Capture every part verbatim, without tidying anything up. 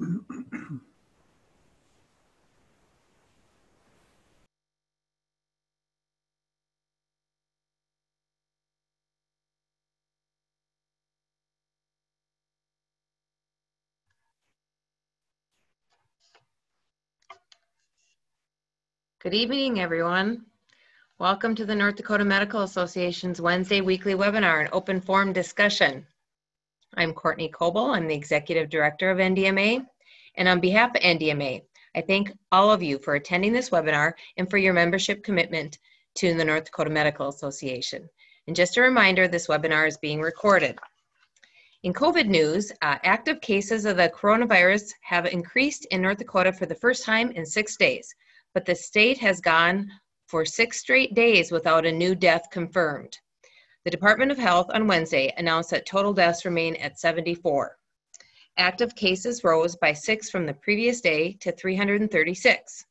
Good evening, everyone. Welcome to the North Dakota Medical Association's Wednesday weekly webinar, an open forum discussion. I'm Courtney Coble. I'm the Executive Director of N D M A. And on behalf of N D M A, I thank all of you for attending this webinar and for your membership commitment to the North Dakota Medical Association. And just a reminder, this webinar is being recorded. In COVID news, uh, active cases of the coronavirus have increased in North Dakota for the first time in six days. But the state has gone for six straight days without a new death confirmed. The Department of Health on Wednesday announced that total deaths remain at seventy-four. Active cases rose by six from the previous day to three hundred thirty-six.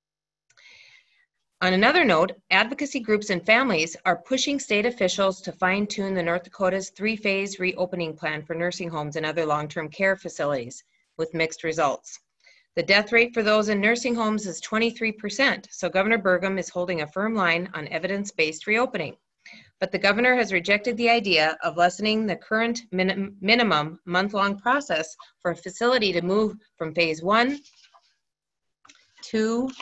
On another note, advocacy groups and families are pushing state officials to fine-tune the North Dakota's three-phase reopening plan for nursing homes and other long-term care facilities with mixed results. The death rate for those in nursing homes is twenty-three percent, so Governor Burgum is holding a firm line on evidence-based reopening. But the governor has rejected the idea of lessening the current min minimum month-long process for a facility to move from phase one to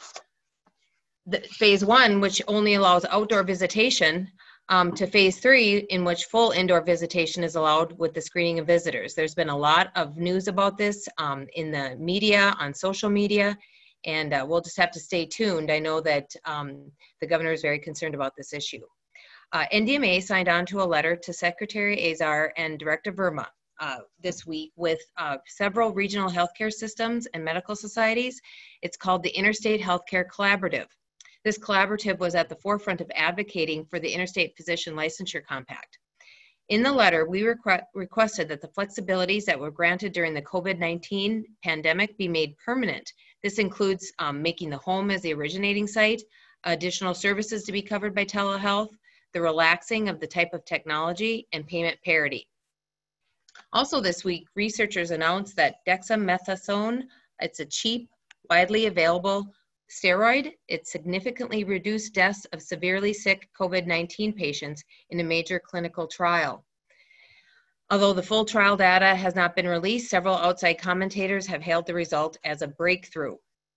the phase one, which only allows outdoor visitation, Um, to phase three, in which full indoor visitation is allowed with the screening of visitors. There's been a lot of news about this um, in the media, on social media, and uh, we'll just have to stay tuned. I know that um, the governor is very concerned about this issue. Uh, N D M A signed on to a letter to Secretary Azar and Director Verma uh, this week with uh, several regional healthcare systems and medical societies. It's called the Interstate Healthcare Collaborative. This collaborative was at the forefront of advocating for the Interstate Physician Licensure Compact. In the letter, we requ requested that the flexibilities that were granted during the COVID nineteen pandemic be made permanent. This includes um, making the home as the originating site, additional services to be covered by telehealth, the relaxing of the type of technology, and payment parity. Also this week, researchers announced that dexamethasone, it's a cheap, widely available steroid. It significantly reduced deaths of severely sick COVID nineteen patients in a major clinical trial. Although the full trial data has not been released, several outside commentators have hailed the result as a breakthrough.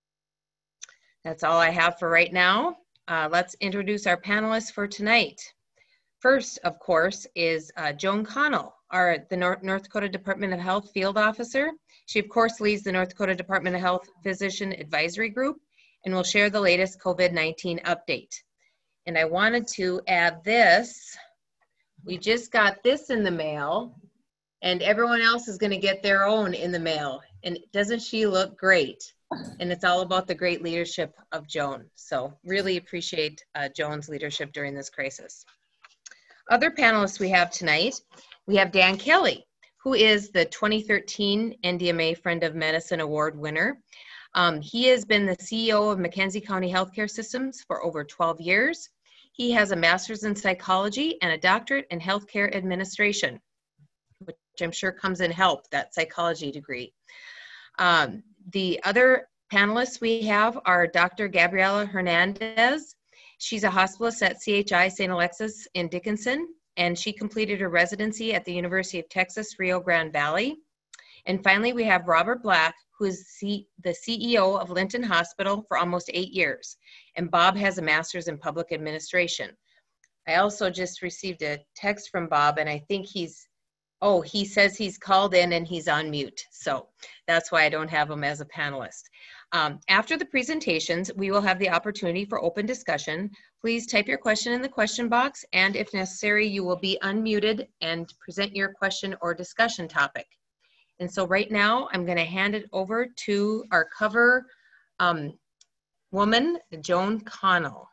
That's all I have for right now. Uh, let's introduce our panelists for tonight. First, of course, is uh, Joan Connell, our, the North, North Dakota Department of Health Field Officer. She, of course, leads the North Dakota Department of Health Physician Advisory Group, and we'll share the latest COVID nineteen update. And I wanted to add this. We just got this in the mail, and everyone else is going to get their own in the mail. And doesn't she look great? And it's all about the great leadership of Joan. So really appreciate uh, Joan's leadership during this crisis. Other panelists we have tonight, we have Dan Kelly, who is the twenty thirteen N D M A Friend of Medicine Award winner. Um, he has been the C E O of McKenzie County Healthcare Systems for over twelve years. He has a master's in psychology and a doctorate in healthcare administration, which I'm sure comes in help, that psychology degree. Um, the other panelists we have are Doctor Gabriela Hernandez. She's a hospitalist at C H I Saint Alexis in Dickinson, and she completed her residency at the University of Texas, Rio Grande Valley. And finally, we have Robert Black, who is C the C E O of Linton Hospital for almost eight years. And Bob has a master's in public administration. I also just received a text from Bob, and I think he's, oh, he says he's called in and he's on mute. So that's why I don't have him as a panelist. Um, after the presentations, we will have the opportunity for open discussion. Please type your question in the question box, and if necessary, you will be unmuted and present your question or discussion topic. And so right now, I'm going to hand it over to our cover um, woman, Joan Connell.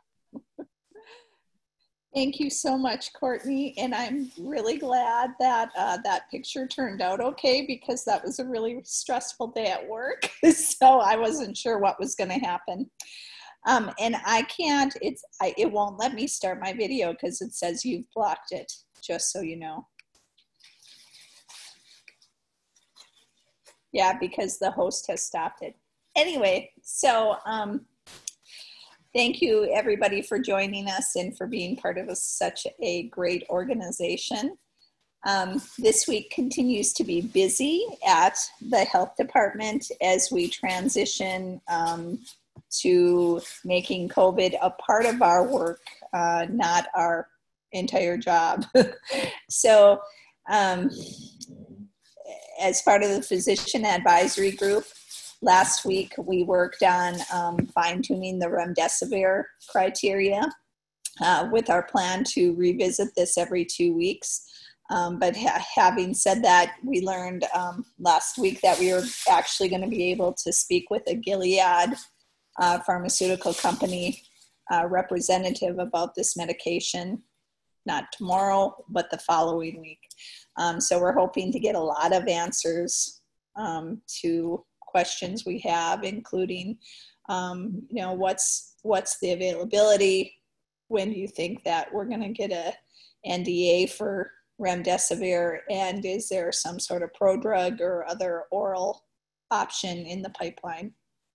Thank you so much, Courtney. And I'm really glad that uh, that picture turned out okay, because that was a really stressful day at work. So I wasn't sure what was going to happen. Um, and I can't, it's, I, it won't let me start my video because it says you've blocked it, just so you know. Yeah, because the host has stopped it. Anyway, so um, thank you everybody for joining us and for being part of a, such a great organization. Um, this week continues to be busy at the health department as we transition um, to making COVID a part of our work, uh, not our entire job. So um, as part of the physician advisory group, last week we worked on um, fine-tuning the remdesivir criteria uh, with our plan to revisit this every two weeks. Um, but ha- having said that, we learned um, last week that we were actually going to be able to speak with a Gilead uh, pharmaceutical company uh, representative about this medication, not tomorrow, but the following week. Um, so we're hoping to get a lot of answers um, to questions we have, including, um, you know, what's what's the availability? When do you think that we're going to get a N D A for remdesivir? And is there some sort of prodrug or other oral option in the pipeline?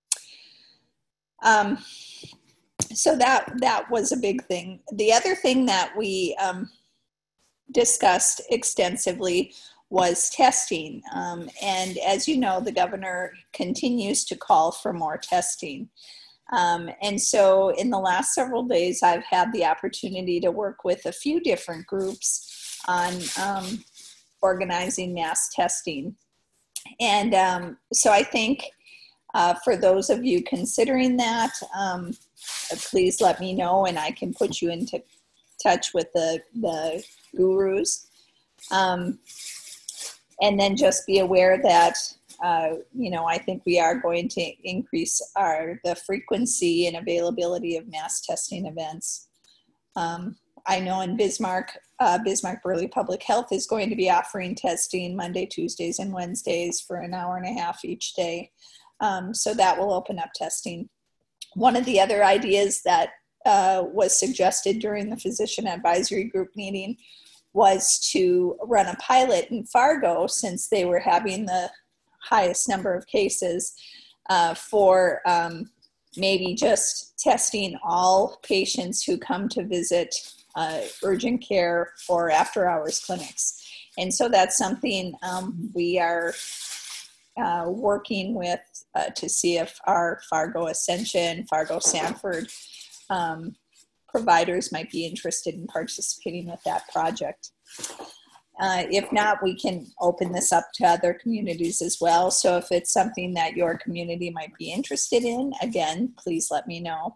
Um, so that that was a big thing. The other thing that we um, discussed extensively was testing. Um, and as you know, the governor continues to call for more testing. Um, and so in the last several days, I've had the opportunity to work with a few different groups on um, organizing mass testing. And um, so I think uh, for those of you considering that, um, please let me know and I can put you into touch with the, the gurus. Um, and then just be aware that, uh, you know, I think we are going to increase our the frequency and availability of mass testing events. Um, I know in Bismarck, uh, Bismarck Burley Public Health is going to be offering testing Monday, Tuesdays, and Wednesdays for an hour and a half each day. Um, so that will open up testing. One of the other ideas that uh, was suggested during the physician advisory group meeting was to run a pilot in Fargo, since they were having the highest number of cases, uh, for um, maybe just testing all patients who come to visit uh, urgent care or after hours clinics. And so that's something um, we are uh, working with uh, to see if our Fargo Ascension, Fargo Sanford um, providers might be interested in participating with that project. Uh, if not, we can open this up to other communities as well. So if it's something that your community might be interested in, again, please let me know.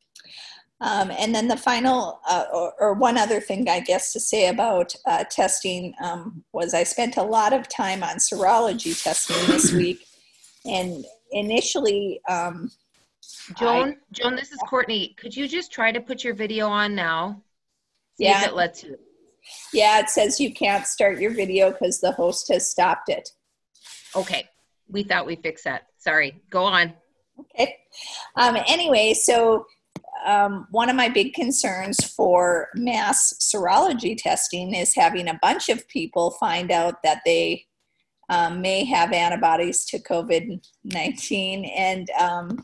Um, and then the final, uh, or, or one other thing I guess to say about uh, testing um, was I spent a lot of time on serology testing this week. And initially, um, Joan, I, Joan, this is Courtney. Could you just try to put your video on now? See yeah, if it lets you. Yeah, it says you can't start your video because the host has stopped it. Okay, we thought we fixed that. Sorry, go on. Okay. Um, anyway, so um, one of my big concerns for mass serology testing is having a bunch of people find out that they um, may have antibodies to COVID nineteen, and um,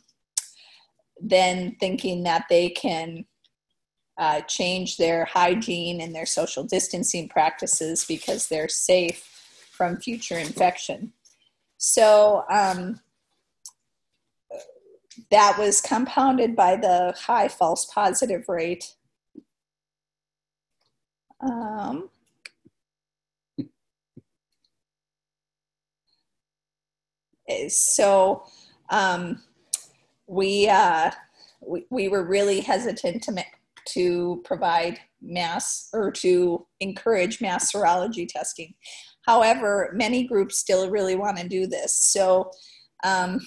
then thinking that they can uh, change their hygiene and their social distancing practices because they're safe from future infection. So um, that was compounded by the high false positive rate. Um, so um, we, uh, we we were really hesitant to make, to provide mass or to encourage mass serology testing. However, many groups still really want to do this. So um,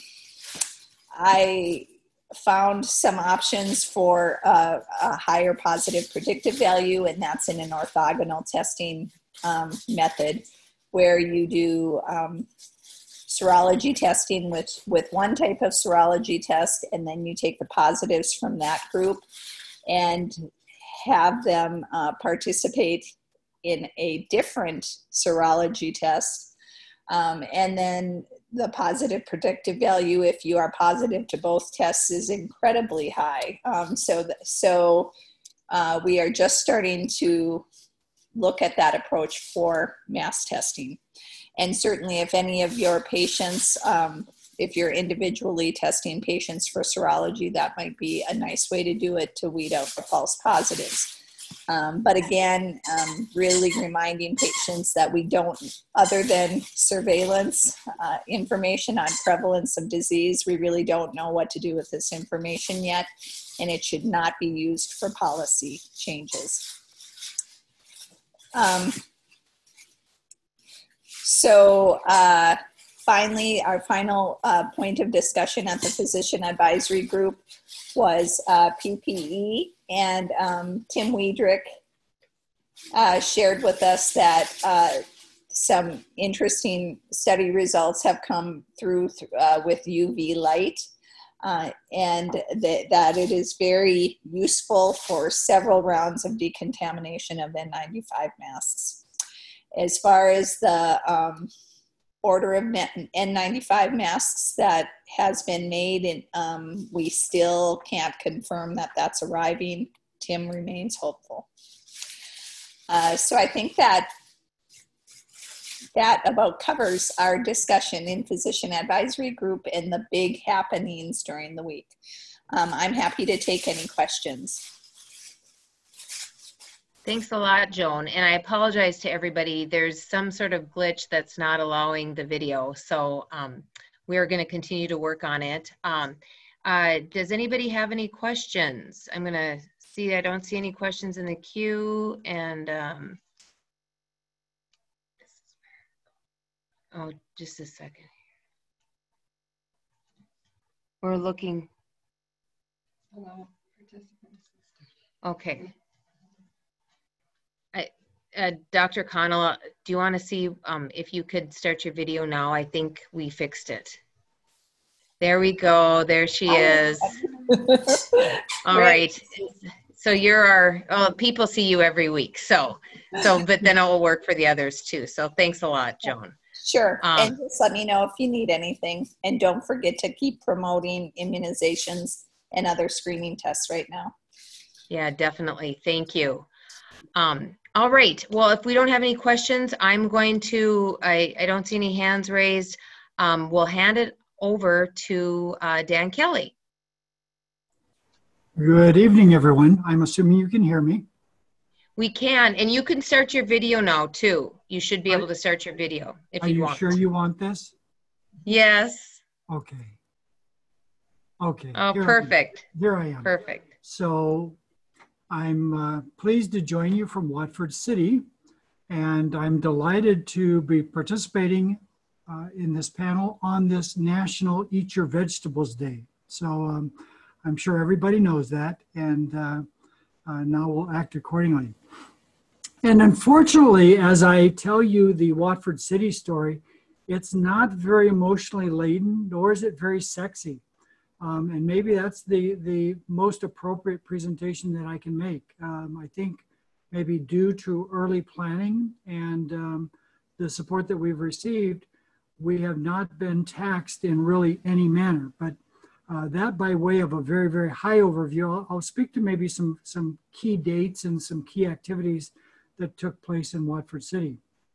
I found some options for uh, a higher positive predictive value, and that's in an orthogonal testing um, method where you do um, serology testing with, with one type of serology test, and then you take the positives from that group and have them uh, participate in a different serology test. Um, and then the positive predictive value, if you are positive to both tests, is incredibly high. Um, so, th- so uh, we are just starting to look at that approach for mass testing. And certainly if any of your patients, um, if you're individually testing patients for serology, that might be a nice way to do it to weed out the false positives. Um, but again, um, really reminding patients that we don't, other than surveillance uh, information on prevalence of disease, we really don't know what to do with this information yet, and it should not be used for policy changes. Um, so uh, finally, our final uh, point of discussion at the Physician Advisory Group was uh, P P E, and um, Tim Wiedrich uh, shared with us that uh, some interesting study results have come through uh, with U V light, uh, and th that it is very useful for several rounds of decontamination of N ninety-five masks. As far as the um, order of N ninety-five masks that has been made, and um, we still can't confirm that that's arriving. Tim remains hopeful. Uh, so I think that that about covers our discussion in Physician Advisory Group and the big happenings during the week. Um, I'm happy to take any questions. Thanks a lot, Joan. And I apologize to everybody. There's some sort of glitch that's not allowing the video. So um, we are going to continue to work on it. Um, uh, does anybody have any questions? I'm going to see, I don't see any questions in the queue. And um, oh, just a second. We're looking. Okay. I, uh, Doctor Connell, do you want to see um, if you could start your video now? I think we fixed it. There we go. There she is. All right. So you're our, oh, people see you every week. So, so, but then it will work for the others too. So thanks a lot, Joan. Sure. Um, and just let me know if you need anything. And don't forget to keep promoting immunizations and other screening tests right now. Yeah, definitely. Thank you. Um, all right. Well, if we don't have any questions, I'm going to, I, I don't see any hands raised. Um, we'll hand it over to uh, Dan Kelly. Good evening, everyone. I'm assuming you can hear me. We can, and you can start your video now too. You should be able to start your video if you want. Are you sure you want this? Yes. Okay. Okay. Oh, here perfect. I here I am. Perfect. So I'm uh, pleased to join you from Watford City, and I'm delighted to be participating uh, in this panel on this National Eat Your Vegetables Day. So um, I'm sure everybody knows that, and uh, uh, now we'll act accordingly. And unfortunately, as I tell you the Watford City story, it's not very emotionally laden, nor is it very sexy. Um, and maybe that's the, the most appropriate presentation that I can make. Um, I think maybe due to early planning and um, the support that we've received, we have not been taxed in really any manner. But uh, that by way of a very, very high overview, I'll, I'll speak to maybe some, some key dates and some key activities that took place in Watford City.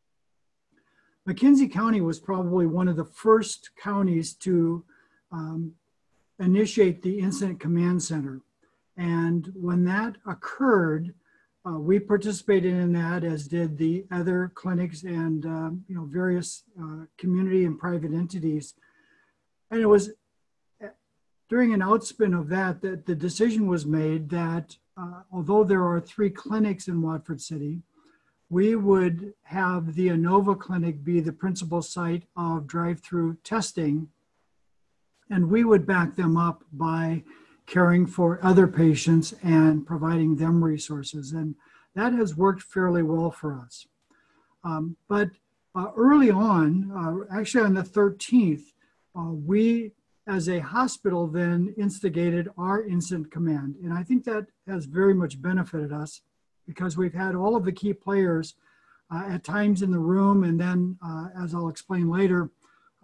McKenzie County was probably one of the first counties to um, initiate the Incident Command Center. And when that occurred, uh, we participated in that, as did the other clinics and um, you know, various uh, community and private entities. And it was during an outspin of that that the decision was made that uh, although there are three clinics in Watford City, we would have the Inova Clinic be the principal site of drive-through testing, and we would back them up by caring for other patients and providing them resources. And that has worked fairly well for us. Um, but uh, early on, uh, actually on the thirteenth, uh, we as a hospital then instigated our incident command. And I think that has very much benefited us because we've had all of the key players uh, at times in the room, and then uh, as I'll explain later,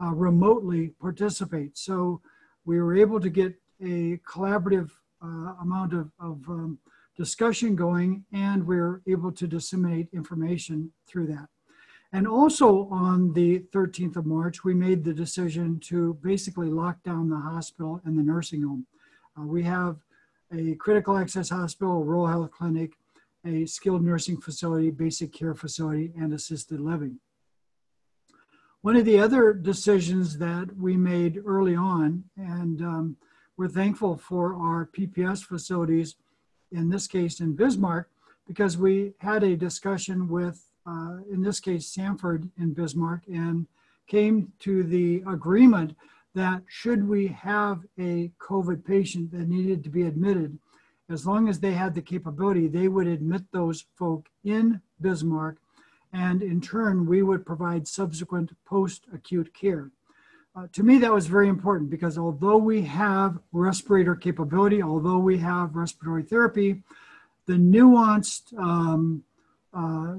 uh, remotely participate. So we were able to get a collaborative uh, amount of, of um, discussion going, and we were able to disseminate information through that. And also on the thirteenth of March, we made the decision to basically lock down the hospital and the nursing home. Uh, we have a critical access hospital, a rural health clinic, a skilled nursing facility, basic care facility, and assisted living. One of the other decisions that we made early on, and um, we're thankful for our P P S facilities, in this case in Bismarck, because we had a discussion with, uh, in this case, Sanford in Bismarck, and came to the agreement that should we have a COVID patient that needed to be admitted, as long as they had the capability, they would admit those folk in Bismarck, and in turn, we would provide subsequent post-acute care. Uh, to me, that was very important, because although we have respirator capability, although we have respiratory therapy, the nuanced, um, uh,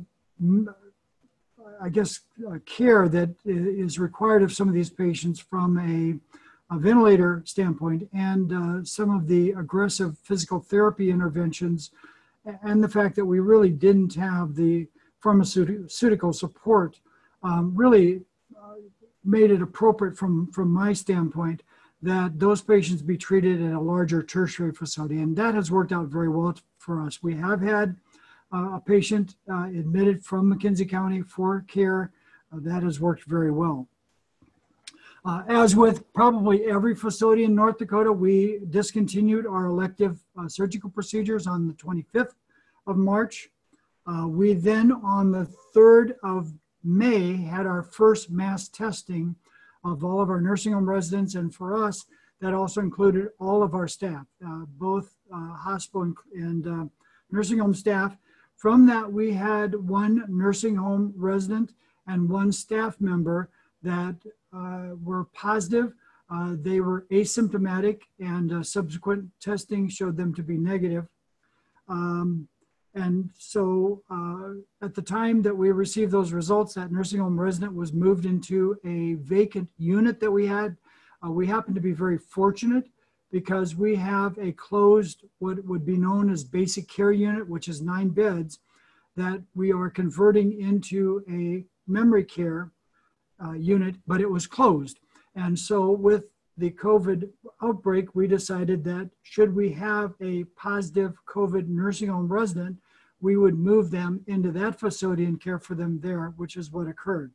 I guess, uh, care that is required of some of these patients from a, a ventilator standpoint, and uh, some of the aggressive physical therapy interventions, and the fact that we really didn't have the pharmaceutical support, um, really uh, made it appropriate from, from my standpoint that those patients be treated at a larger tertiary facility. And that has worked out very well for us. We have had uh, a patient uh, admitted from McKenzie County for care. Uh, that has worked very well. Uh, as with probably every facility in North Dakota, we discontinued our elective uh, surgical procedures on the twenty-fifth of March. Uh, we then, on the third of May, had our first mass testing of all of our nursing home residents, and for us, that also included all of our staff, uh, both uh, hospital and, and uh, nursing home staff. From that, we had one nursing home resident and one staff member that uh, were positive. Uh, they were asymptomatic, and uh, subsequent testing showed them to be negative. Um, And so uh, at the time that we received those results, that nursing home resident was moved into a vacant unit that we had. Uh, we happen to be very fortunate because we have a closed, what would be known as basic care unit, which is nine beds, that we are converting into a memory care uh, unit, but it was closed. And so with the COVID outbreak, we decided that should we have a positive COVID nursing home resident, we would move them into that facility and care for them there, which is what occurred.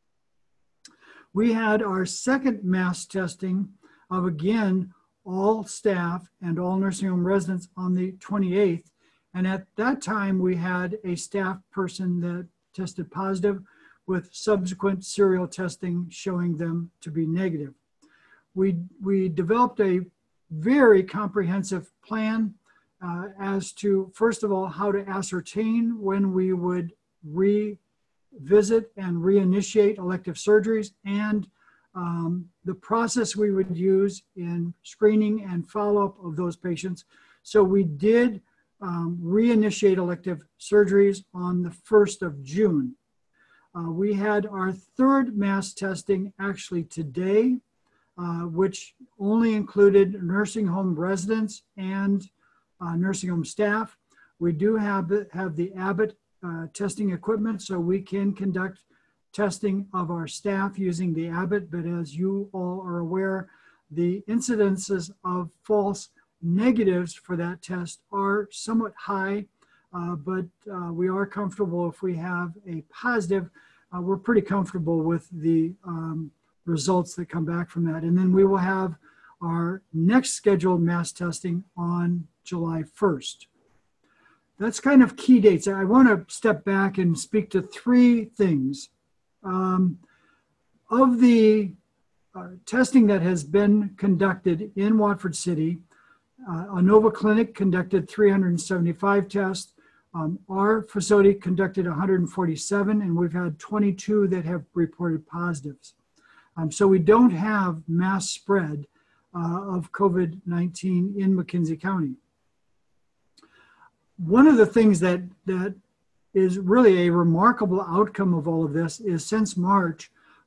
We had our second mass testing of, again, all staff and all nursing home residents on the twenty-eighth. And at that time, we had a staff person that tested positive with subsequent serial testing showing them to be negative. We, we developed a very comprehensive plan uh, as to, first of all, how to ascertain when we would revisit and reinitiate elective surgeries, and um, the process we would use in screening and follow-up of those patients. So we did um, reinitiate elective surgeries on the first of June. Uh, we had our third mass testing actually today, Uh, which only included nursing home residents and uh, nursing home staff. We do have, have the Abbott uh, testing equipment, so we can conduct testing of our staff using the Abbott, but as you all are aware, the incidences of false negatives for that test are somewhat high, uh, but uh, we are comfortable if we have a positive. Uh, we're pretty comfortable with the um, results that come back from that. And then we will have our next scheduled mass testing on July first. That's kind of key dates. I want to step back and speak to three things. Um, of the uh, testing that has been conducted in Watford City, uh, Inova Clinic conducted three hundred seventy-five tests. Um, our facility conducted one hundred forty-seven, and we've had twenty-two that have reported positives. Um, so we don't have mass spread uh, of COVID nineteen in McKenzie County. One of the things that, that is really a remarkable outcome of all of this is since March,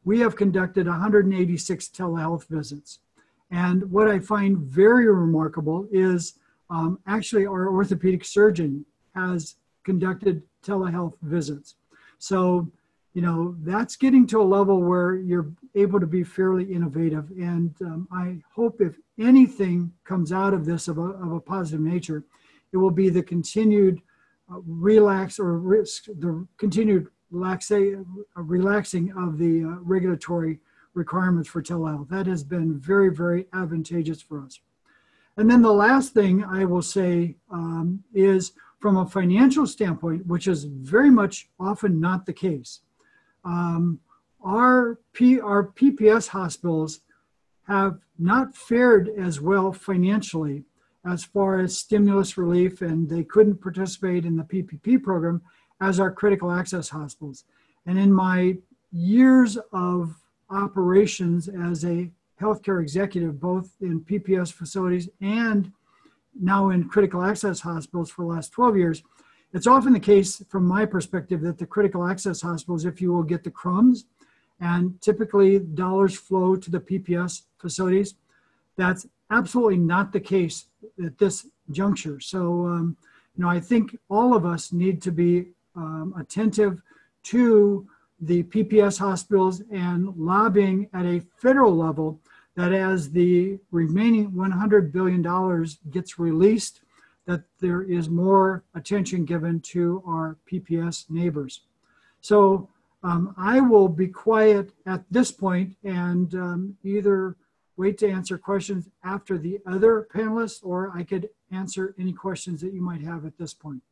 we have conducted one hundred eighty-six telehealth visits. And what I find very remarkable is um, actually our orthopedic surgeon has conducted telehealth visits. So, you know, that's getting to a level where you're able to be fairly innovative. And um, I hope if anything comes out of this of a, of a positive nature, it will be the continued uh, relax or risk, the continued relaxa, uh, relaxing of the uh, regulatory requirements for telehealth. That has been very, very advantageous for us. And then the last thing I will say um, is from a financial standpoint, which is very much often not the case. Um, our, P, our P P S hospitals have not fared as well financially as far as stimulus relief, and they couldn't participate in the P P P program as our critical access hospitals. And in my years of operations as a healthcare executive, both in P P S facilities and now in critical access hospitals for the last twelve years, it's often the case from my perspective that the critical access hospitals, if you will, get the crumbs, and typically dollars flow to the P P S facilities. That's absolutely not the case at this juncture. So, um, you know, I think all of us need to be um, attentive to the P P S hospitals and lobbying at a federal level that as the remaining one hundred billion dollars gets released, that there is more attention given to our P P S neighbors. So um, I will be quiet at this point and um, either wait to answer questions after the other panelists, or I could answer any questions that you might have at this point.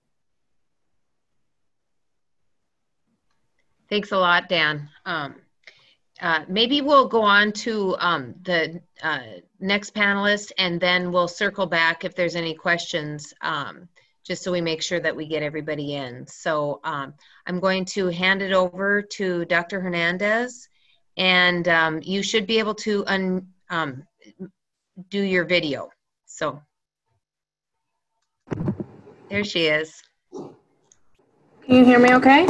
Thanks a lot, Dan. Um, uh, maybe we'll go on to um, the uh, next panelist, and then we'll circle back if there's any questions, um, just so we make sure that we get everybody in. So um, I'm going to hand it over to Doctor Hernandez, and um, you should be able to un um, do your video. So there she is. Can you hear me okay?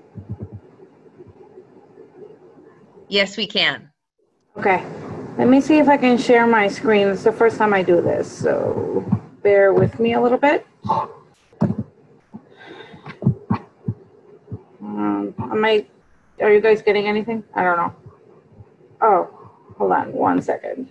Yes, we can. Okay, let me see if I can share my screen. It's the first time I do this, so bear with me a little bit. Um, am I, are you guys getting anything? I don't know. Oh, hold on one second.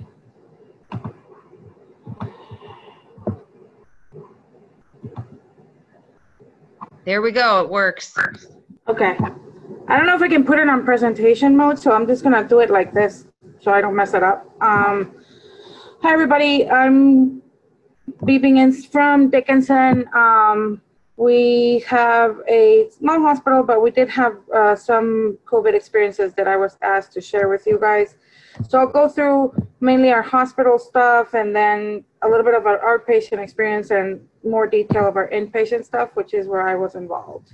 There we go, it works. Okay. I don't know if I can put it on presentation mode, so I'm just gonna do it like this so I don't mess it up. Um, hi everybody, I'm beeping in from Dickinson. Um, we have a small hospital, but we did have uh, some COVID experiences that I was asked to share with you guys. So I'll go through mainly our hospital stuff and then a little bit of our outpatient experience and more detail of our inpatient stuff, which is where I was involved.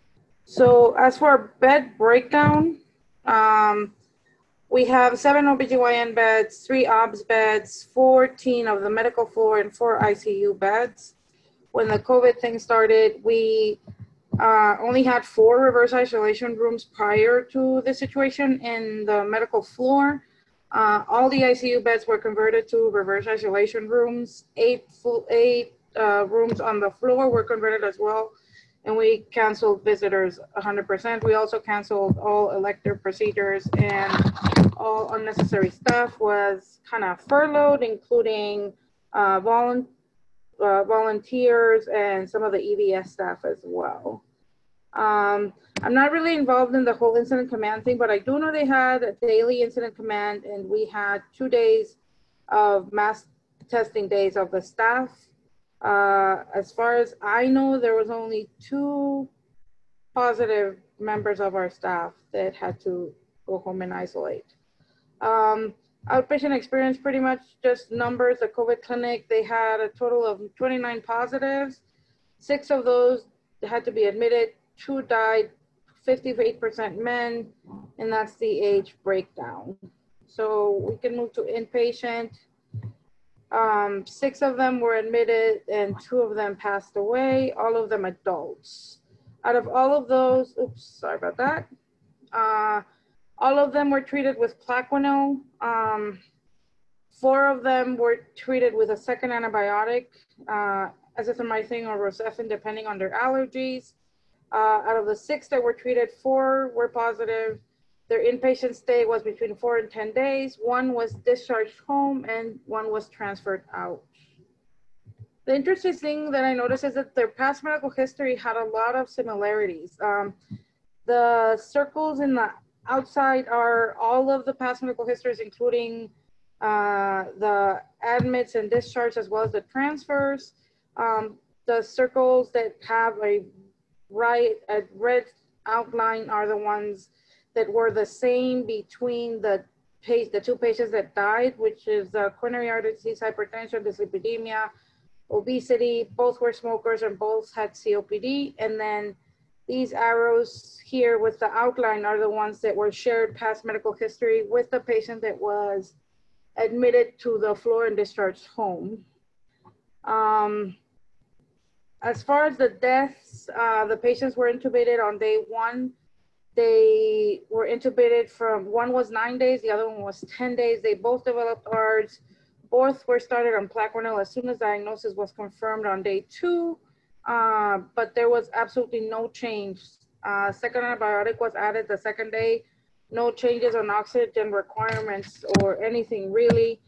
So as for our bed breakdown, um, we have seven O B G Y N beds, three O B S beds, fourteen of the medical floor, and four I C U beds. When the COVID thing started, we uh, only had four reverse isolation rooms prior to the situation in the medical floor. Uh, all the I C U beds were converted to reverse isolation rooms. Eight, full, eight uh, rooms on the floor were converted as well. And we canceled visitors one hundred percent. We also canceled all elective procedures, and all unnecessary staff was kind of furloughed, including uh, volun uh, volunteers and some of the E V S staff as well. Um, I'm not really involved in the whole incident command thing, but I do know they had a daily incident command, and we had two days of mass testing days of the staff. Uh, as far as I know, there was only two positive members of our staff that had to go home and isolate. Um, outpatient experience, pretty much just numbers. The COVID clinic, they had a total of twenty-nine positives. Six of those had to be admitted. Two died, fifty-eight percent men, and that's the age breakdown. So we can move to inpatient. Um, six of them were admitted and two of them passed away, all of them adults. Out of all of those, oops, sorry about that. Uh, All of them were treated with Plaquenil. Um, four of them were treated with a second antibiotic, uh, azithromycin or Rocephin, depending on their allergies. Uh, out of the six that were treated, four were positive. Their inpatient stay was between four and ten days. One was discharged home and one was transferred out. The interesting thing that I noticed is that their past medical history had a lot of similarities. Um, the circles in the outside are all of the past medical histories, including uh, the admits and discharge, as well as the transfers. Um, the circles that have a right, a red outline are the ones that were the same between the the two patients that died, which is uh, coronary artery disease, hypertension, dyslipidemia, obesity. Both were smokers and both had C O P D. And then these arrows here with the outline are the ones that were shared past medical history with the patient that was admitted to the floor and discharged home. Um, as far as the deaths, uh, the patients were intubated on day one. They were intubated from, one was nine days, the other one was ten days. They both developed A R D S. Both were started on Plaquenil as soon as diagnosis was confirmed on day two, uh, but there was absolutely no change. Uh, second antibiotic was added the second day, no changes on oxygen requirements or anything really.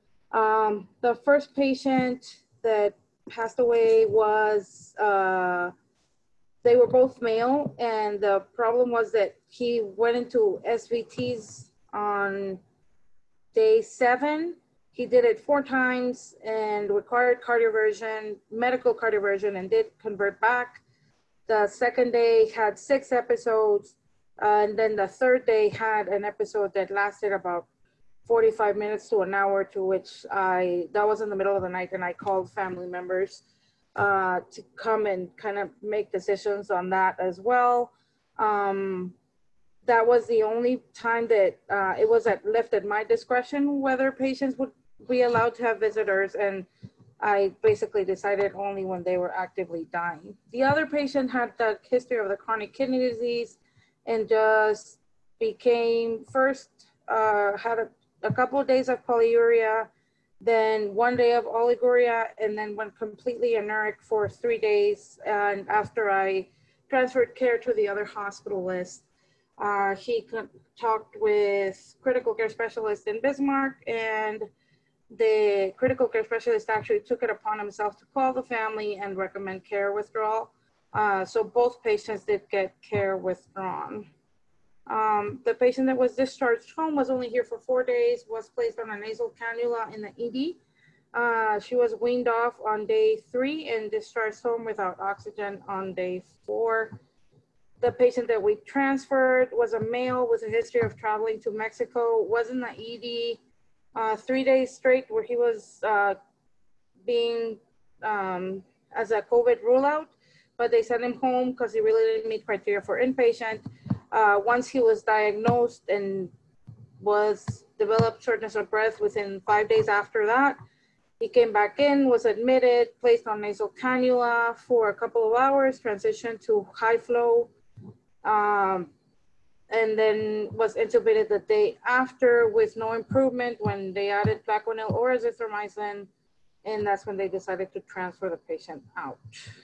Um, the first patient that passed away was, uh, they were both male, and the problem was that he went into S V Ts on day seven. He did it four times and required cardioversion, medical cardioversion, and did convert back. The second day had six episodes, uh, and then the third day had an episode that lasted about forty-five minutes to an hour, to which I, that was in the middle of the night, and I called family members uh, to come and kind of make decisions on that as well. Um, that was the only time that uh, it was at, left at my discretion whether patients would be allowed to have visitors, and I basically decided only when they were actively dying. The other patient had the history of the chronic kidney disease and just became first, uh, had a, a couple of days of polyuria, then one day of oliguria, and then went completely anuric for three days. And after I transferred care to the other hospitalist, uh, he talked with critical care specialist in Bismarck, and the critical care specialist actually took it upon himself to call the family and recommend care withdrawal. Uh, so both patients did get care withdrawn. Um, the patient that was discharged home was only here for four days, was placed on a nasal cannula in the E D. Uh, she was weaned off on day three and discharged home without oxygen on day four. The patient that we transferred was a male with a history of traveling to Mexico, was in the E D uh, three days straight where he was uh, being um, as a COVID rule out, but they sent him home because he really didn't meet criteria for inpatient. Uh, once he was diagnosed and was developed shortness of breath within five days after that, he came back in, was admitted, placed on nasal cannula for a couple of hours, transitioned to high flow, um, and then was intubated the day after with no improvement when they added Plaquenil or azithromycin, and that's when they decided to transfer the patient out.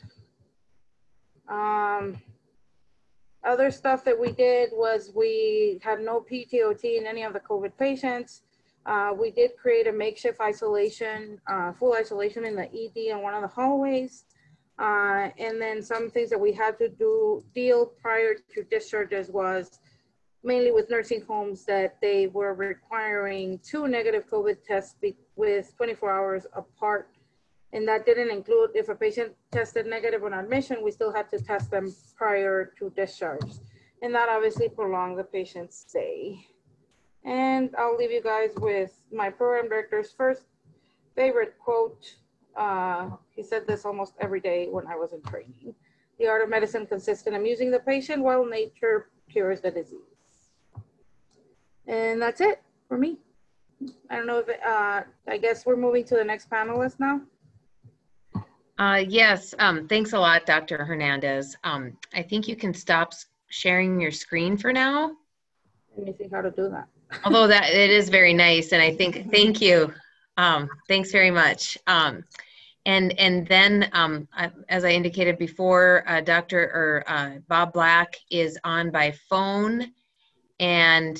Um, Other stuff that we did was we had no P T O T in any of the COVID patients. Uh, we did create a makeshift isolation, uh, full isolation in the E D in one of the hallways. Uh, and then some things that we had to do deal prior to discharges was mainly with nursing homes that they were requiring two negative COVID tests with twenty-four hours apart. And that didn't include, if a patient tested negative on admission, we still had to test them prior to discharge. And that obviously prolonged the patient's stay. And I'll leave you guys with my program director's first favorite quote. Uh, he said this almost every day when I was in training. The art of medicine consists in amusing the patient while nature cures the disease. And that's it for me. I don't know if, it, uh, I guess we're moving to the next panelist now. Uh, yes, um, thanks a lot, Doctor Hernandez. Um, I think you can stop sharing your screen for now. Let me see how to do that. Although that, it is very nice, and I think, thank you. Um, thanks very much. Um, and, and then, um, I- as I indicated before, uh, Doctor or, uh, Bob Black is on by phone, and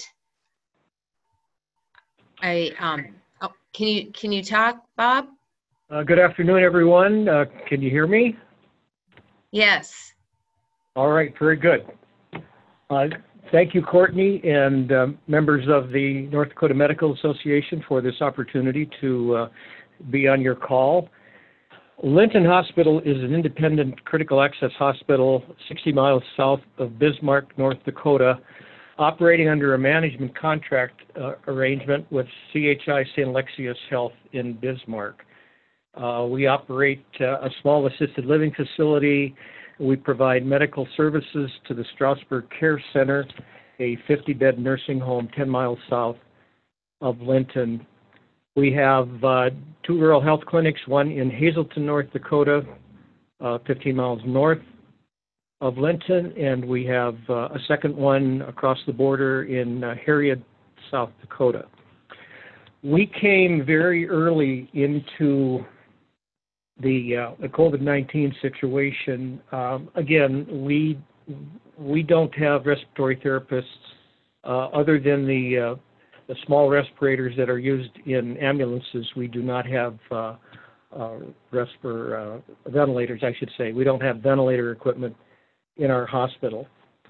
I, um, oh, can you, can you talk, Bob? Uh, good afternoon, everyone. Uh, can you hear me? Yes. All right, very good. Uh, thank you, Courtney, and um, members of the North Dakota Medical Association for this opportunity to uh, be on your call. Linton Hospital is an independent critical access hospital sixty miles south of Bismarck, North Dakota, operating under a management contract uh, arrangement with C H I Saint Alexius Health in Bismarck. Uh, we operate uh, a small assisted living facility. We provide medical services to the Strasburg Care Center, a fifty bed nursing home ten miles south of Linton. We have uh, two rural health clinics, one in Hazelton, North Dakota, uh, fifteen miles north of Linton, and we have uh, a second one across the border in uh, Harriet, South Dakota. We came very early into the, uh, the COVID nineteen situation. Um, again, we we don't have respiratory therapists uh, other than the uh, the small respirators that are used in ambulances. We do not have uh, uh, respir uh, ventilators, I should say. We don't have ventilator equipment in our hospital.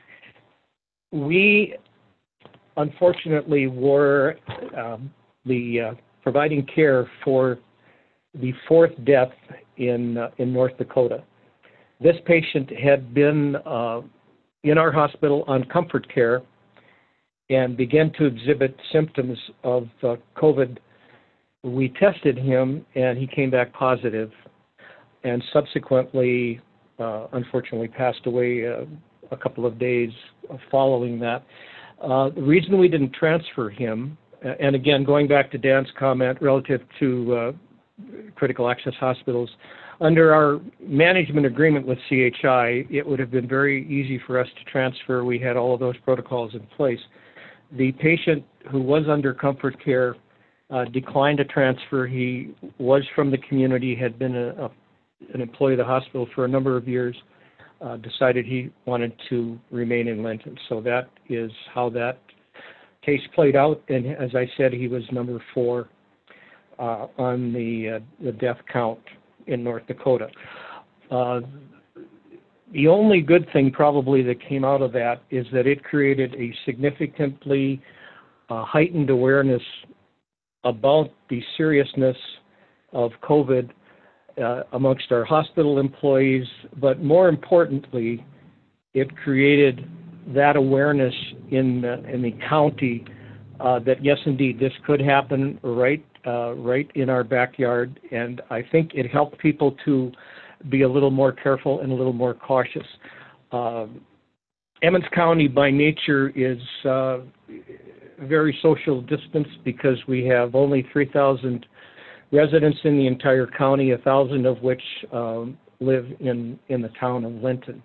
We unfortunately were um, the uh, providing care for the fourth death in uh, in North Dakota. This patient had been uh, in our hospital on comfort care and began to exhibit symptoms of uh, COVID. We tested him and he came back positive, and subsequently, uh, unfortunately, passed away uh, a couple of days following that. Uh, the reason we didn't transfer him, and again, going back to Dan's comment relative to uh, critical access hospitals, under our management agreement with C H I, it would have been very easy for us to transfer. We had all of those protocols in place. The patient who was under comfort care uh, declined a transfer. He was from the community, had been a, a, an employee of the hospital for a number of years, uh, decided he wanted to remain in Linton. So that is how that case played out. And as I said, he was number four uh, on the, uh, the death count in North Dakota. Uh, the only good thing probably that came out of that is that it created a significantly uh, heightened awareness about the seriousness of COVID uh, amongst our hospital employees, but more importantly, it created that awareness in, uh, in the county uh, that yes, indeed, this could happen right Uh, right in our backyard, and I think it helped people to be a little more careful and a little more cautious. Uh, Emmons County by nature is uh, very social distance because we have only three thousand residents in the entire county, one thousand of which um, live in, in the town of Linton.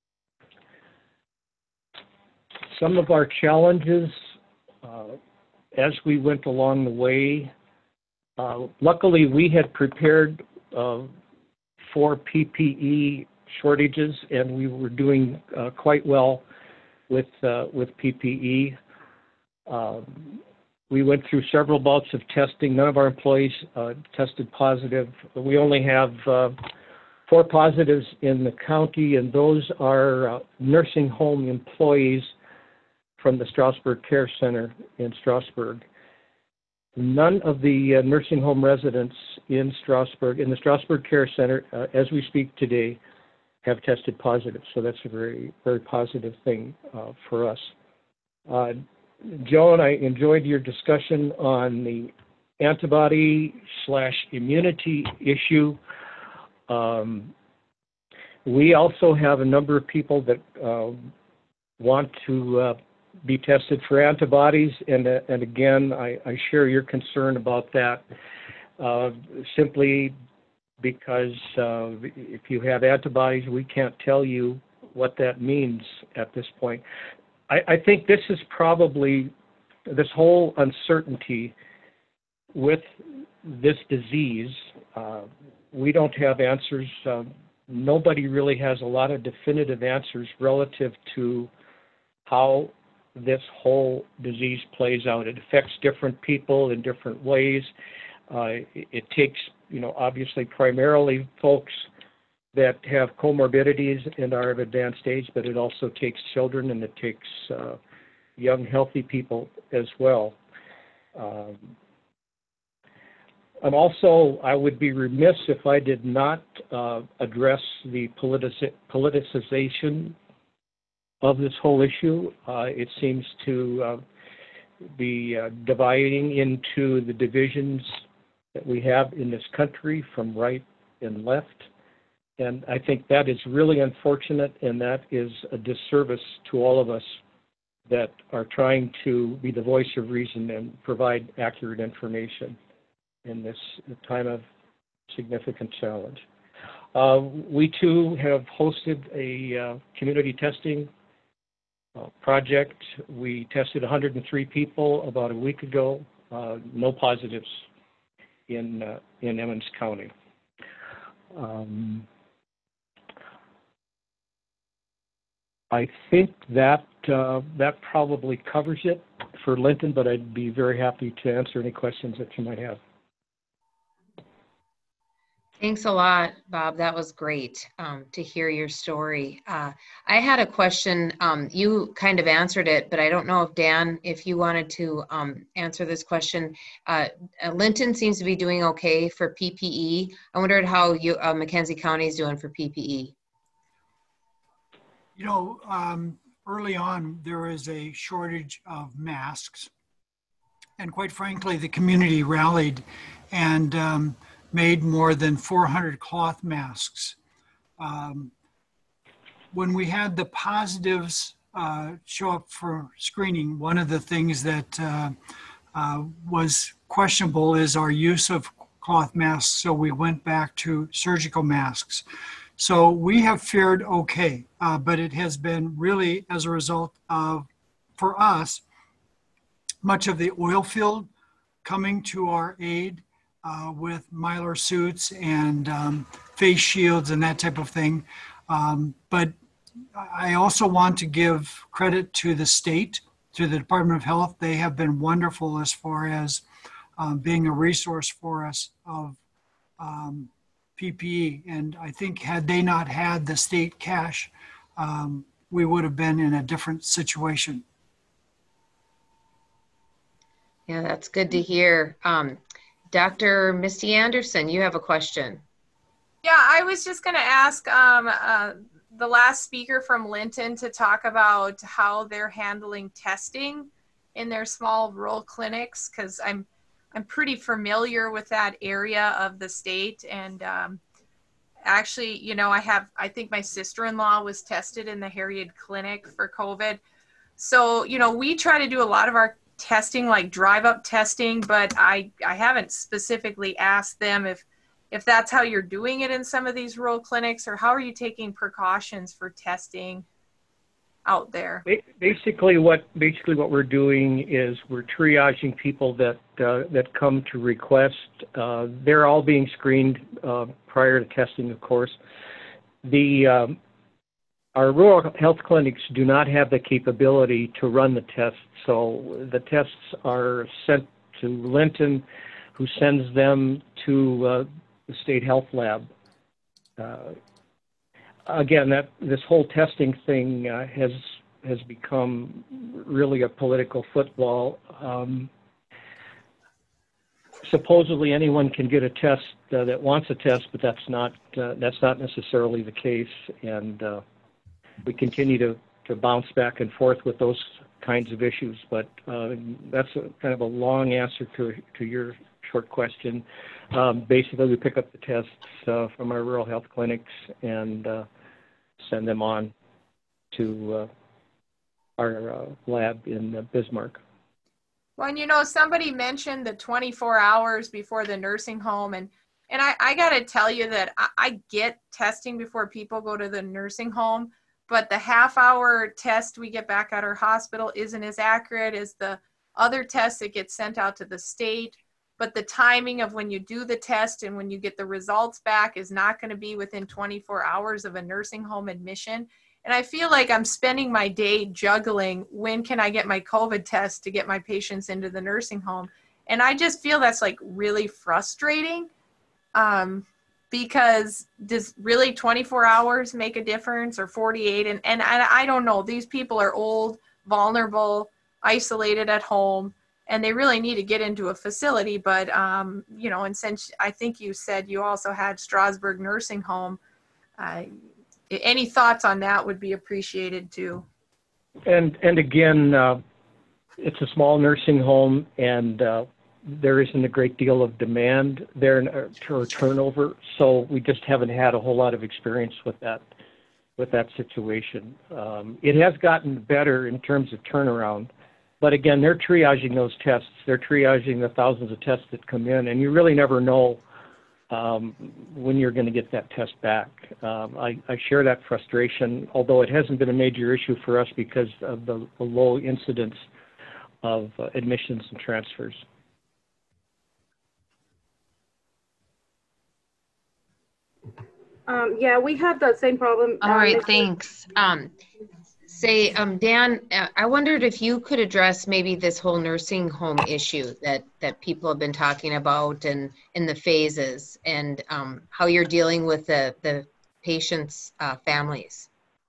Some of our challenges uh, as we went along the way, Uh, luckily, we had prepared uh, for P P E shortages, and we were doing uh, quite well with uh, with P P E. Um, we went through several bouts of testing. None of our employees uh, tested positive. We only have uh, four positives in the county, and those are uh, nursing home employees from the Strasburg Care Center in Strasburg. None of the uh, nursing home residents in Strasburg, in the Strasburg Care Center, uh, as we speak today, have tested positive. So that's a very, very positive thing uh, for us. Uh, Joan, I enjoyed your discussion on the antibody slash immunity issue. Um, we also have a number of people that uh, want to uh, be tested for antibodies, and uh, and again, I, I share your concern about that, uh, simply because uh, if you have antibodies, we can't tell you what that means at this point. I, I think this is probably, this whole uncertainty with this disease, uh, we don't have answers. Um, nobody really has a lot of definitive answers relative to how this whole disease plays out. It affects different people in different ways. Uh, it, it takes, you know, obviously primarily folks that have comorbidities and are of advanced age, but it also takes children and it takes uh, young, healthy people as well. Um, I'm also, I would be remiss if I did not uh, address the politic politicization of this whole issue. Uh, it seems to uh, be uh, dividing into the divisions that we have in this country from right and left. And I think that is really unfortunate, and that is a disservice to all of us that are trying to be the voice of reason and provide accurate information in this time of significant challenge. Uh, we too have hosted a uh, community testing uh, project. We tested one hundred three people about a week ago, uh, no positives in, uh, in Emmons County. Um, I think that uh, that probably covers it for Linton, but I'd be very happy to answer any questions that you might have. Thanks a lot, Bob. That was great um, to hear your story. Uh, I had a question. Um, you kind of answered it, but I don't know if Dan, if you wanted to um, answer this question. Uh, Linton seems to be doing okay for P P E. I wondered how you, uh, McKenzie County is doing for P P E. You know, um, early on, there was a shortage of masks. And quite frankly, the community rallied and um, made more than four hundred cloth masks. Um, when we had the positives uh, show up for screening, one of the things that uh, uh, was questionable is our use of cloth masks. So we went back to surgical masks. So we have fared okay, uh, but it has been really as a result of, for us, much of the oil field coming to our aid uh, with Mylar suits and um, face shields and that type of thing. Um, but I also want to give credit to the state, to the Department of Health. They have been wonderful as far as um, being a resource for us of um, P P E. And I think had they not had the state cash, um, we would have been in a different situation. Yeah, that's good to hear. Um, Doctor Misty Anderson, you have a question. Yeah, I was just going to ask um, uh, the last speaker from Linton to talk about how they're handling testing in their small rural clinics, because I'm I'm pretty familiar with that area of the state. And um, actually, you know, I have, I think my sister-in-law was tested in the Harriet Clinic for COVID. So, you know, we try to do a lot of our testing, like drive-up testing, but I, I haven't specifically asked them if, if that's how you're doing it in some of these rural clinics, or how are you taking precautions for testing out there? Basically, what basically what we're doing is we're triaging people that uh, that come to request. Uh, they're all being screened uh, prior to testing, of course. The um, our rural health clinics do not have the capability to run the tests, so the tests are sent to Linton, who sends them to uh, the state health lab. Uh, Again, that this whole testing thing uh, has has become really a political football. Um, supposedly, anyone can get a test uh, that wants a test, but that's not uh, that's not necessarily the case. And uh, we continue to to bounce back and forth with those kinds of issues. But uh, that's a, kind of a long answer to to your short question. Um, basically, we pick up the tests uh, from our rural health clinics and uh, send them on to uh, our uh, lab in uh, Bismarck. Well, and you know, somebody mentioned the twenty-four hours before the nursing home, and and I, I got to tell you that I, I get testing before people go to the nursing home, but the half hour test we get back at our hospital isn't as accurate as the other tests that get sent out to the state. But the timing of when you do the test and when you get the results back is not going to be within twenty-four hours of a nursing home admission. And I feel like I'm spending my day juggling, when can I get my COVID test to get my patients into the nursing home? And I just feel that's like really frustrating, um, because does really twenty-four hours make a difference, or forty-eight? And, and I, I don't know, these people are old, vulnerable, isolated at home, and they really need to get into a facility. But, um, you know, and since I think you said you also had Strasburg Nursing Home, uh, any thoughts on that would be appreciated too. And, and again, uh, it's a small nursing home, and uh, there isn't a great deal of demand there or turnover. So we just haven't had a whole lot of experience with that, with that situation. Um, it has gotten better in terms of turnaround. But again, they're triaging those tests. They're triaging the thousands of tests that come in, and you really never know um, when you're going to get that test back. Um, I, I share that frustration, although it hasn't been a major issue for us because of the, the low incidence of uh, admissions and transfers. Um, yeah, we had the same problem. All um, right, it's- thanks. Um, say, um, Dan, uh, I wondered if you could address maybe this whole nursing home issue that, that people have been talking about, and in the phases, and um, how you're dealing with the, the patients' uh, families.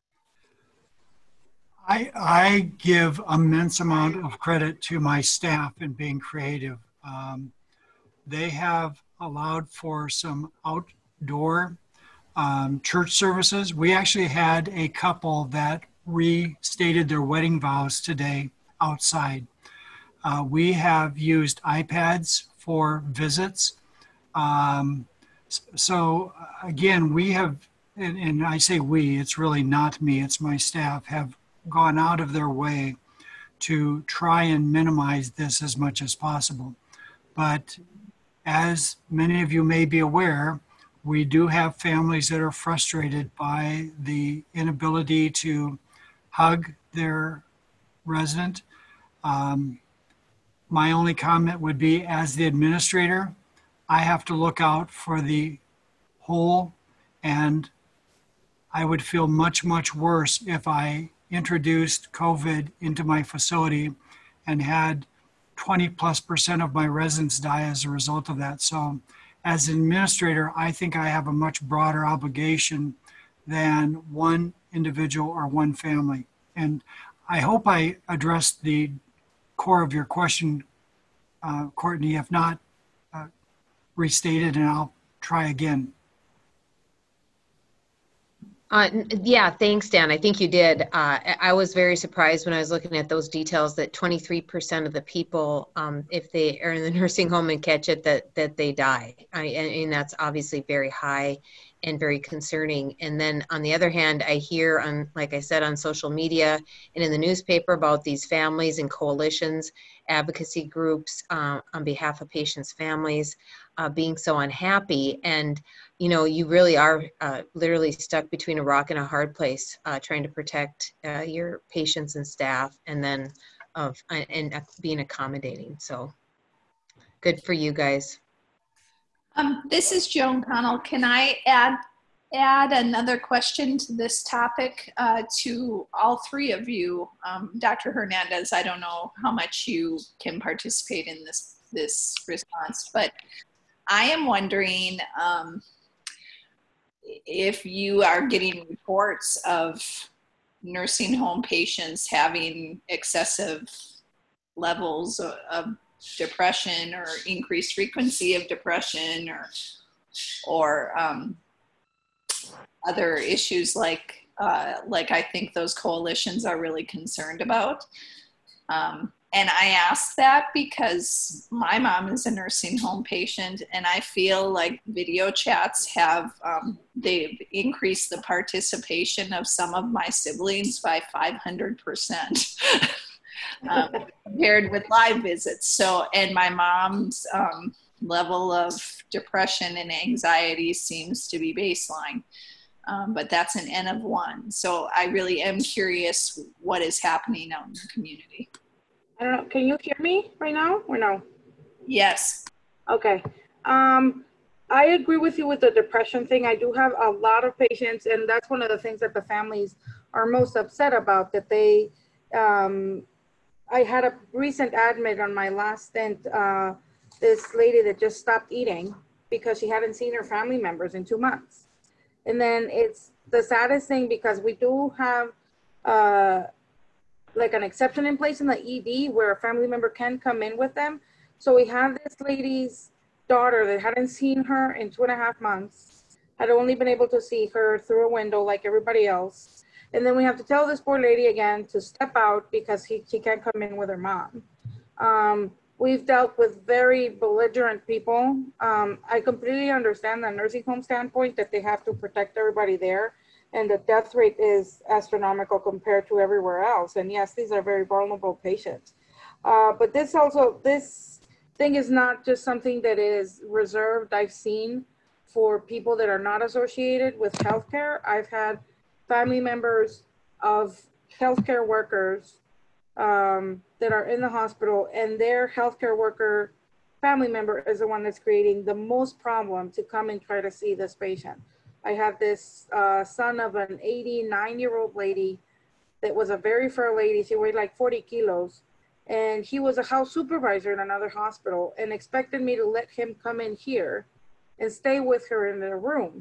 I, I give immense amount of credit to my staff in being creative. Um, they have allowed for some outdoor um, church services. We actually had a couple that restated their wedding vows today outside. Uh, we have used iPads for visits. Um, so again, we have, and, and I say we, it's really not me, it's my staff, have gone out of their way to try and minimize this as much as possible. But as many of you may be aware, we do have families that are frustrated by the inability to hug their resident. Um, my only comment would be, as the administrator, I have to look out for the whole, and I would feel much, much worse if I introduced COVID into my facility and had twenty plus percent of my residents die as a result of that. So as an administrator, I think I have a much broader obligation than one individual or one family. And I hope I addressed the core of your question, uh, Courtney. If not, uh, restate it and I'll try again. Uh, yeah, thanks, Dan. I think you did. Uh, I, I was very surprised when I was looking at those details that twenty-three percent of the people, um, if they are in the nursing home and catch it, that that they die. I, and, and that's obviously very high and very concerning. And then on the other hand, I hear on, like I said, on social media and in the newspaper about these families and coalitions, advocacy groups uh, on behalf of patients' families uh, being so unhappy. And you know, you really are uh, literally stuck between a rock and a hard place, uh, trying to protect uh, your patients and staff, and then of and uh, being accommodating. So, good for you guys. Um, this is Joan Connell. Can I add add another question to this topic uh, to all three of you? Um, Doctor Hernandez, I don't know how much you can participate in this this response, but I am wondering. Um, if you are getting reports of nursing home patients having excessive levels of, of depression or increased frequency of depression, or or um, other issues like uh, like I think those coalitions are really concerned about. Um, And I ask that because my mom is a nursing home patient, and I feel like video chats have, um, they've increased the participation of some of my siblings by five hundred percent um, compared with live visits. So, and my mom's um, level of depression and anxiety seems to be baseline. Um, but that's an N of one. So I really am curious what is happening out in the community. I don't know. Can you hear me right now or no? Yes. Okay. Um, I agree with you with the depression thing. I do have a lot of patients, and that's one of the things that the families are most upset about, that they, um, I had a recent admit on my last stint, uh, this lady that just stopped eating because she hadn't seen her family members in two months. And then it's the saddest thing because we do have uh, like an exception in place in the E D where a family member can come in with them. So we have this lady's daughter that hadn't seen her in two and a half months, had only been able to see her through a window like everybody else. And then we have to tell this poor lady again to step out because he, she can't come in with her mom. Um, we've dealt with very belligerent people. Um, I completely understand the nursing home standpoint that they have to protect everybody there. And the death rate is astronomical compared to everywhere else. And yes, these are very vulnerable patients. Uh, but this also, this thing is not just something that is reserved, I've seen, for people that are not associated with healthcare. I've had family members of healthcare workers um, that are in the hospital, and their healthcare worker family member is the one that's creating the most problem to come and try to see this patient. I have this uh, son of an eighty-nine year old lady that was a very fair lady. She weighed like forty kilos, and he was a house supervisor in another hospital and expected me to let him come in here and stay with her in the room.